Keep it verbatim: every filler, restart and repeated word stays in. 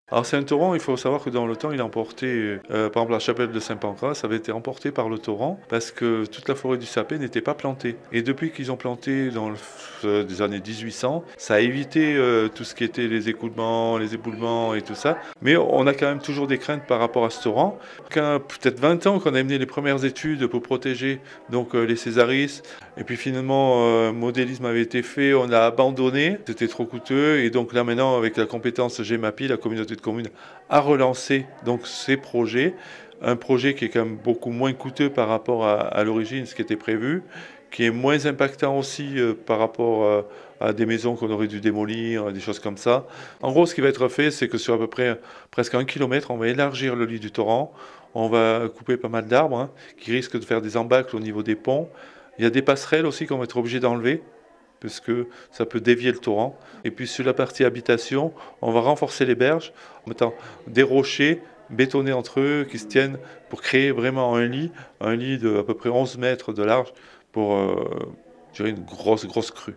Alors c'est un torrent, il faut savoir que dans le temps, il a emporté, euh, par exemple la chapelle de Saint-Pancras, ça avait été emporté par le torrent parce que toute la forêt du sapé n'était pas plantée. Et depuis qu'ils ont planté dans le, euh, des années dix-huit cents, ça a évité euh, tout ce qui était les écoulements, les éboulements et tout ça. Mais on a quand même toujours des craintes par rapport à ce torrent. Qu'un- Peut-être vingt ans qu'on a mené les premières études pour protéger donc euh, les césaris. Et puis finalement, euh, modélisme avait été fait, on a abandonné, c'était trop coûteux. Et donc là maintenant, avec la compétence GEMAPI, la communauté de communes a relancé donc ces projets. Un projet qui est quand même beaucoup moins coûteux par rapport à, à l'origine, ce qui était prévu, qui est moins impactant aussi euh, par rapport euh, à des maisons qu'on aurait dû démolir, des choses comme ça. En gros, ce qui va être fait, c'est que sur à peu près presque un kilomètre, on va élargir le lit du torrent. On va couper pas mal d'arbres hein, qui risquent de faire des embâcles au niveau des ponts. Il y a des passerelles aussi qu'on va être obligé d'enlever parce que ça peut dévier le torrent. Et puis sur la partie habitation, on va renforcer les berges en mettant des rochers bétonnés entre eux qui se tiennent pour créer vraiment un lit, un lit de à peu près onze mètres de large pour euh, gérer une grosse, grosse crue.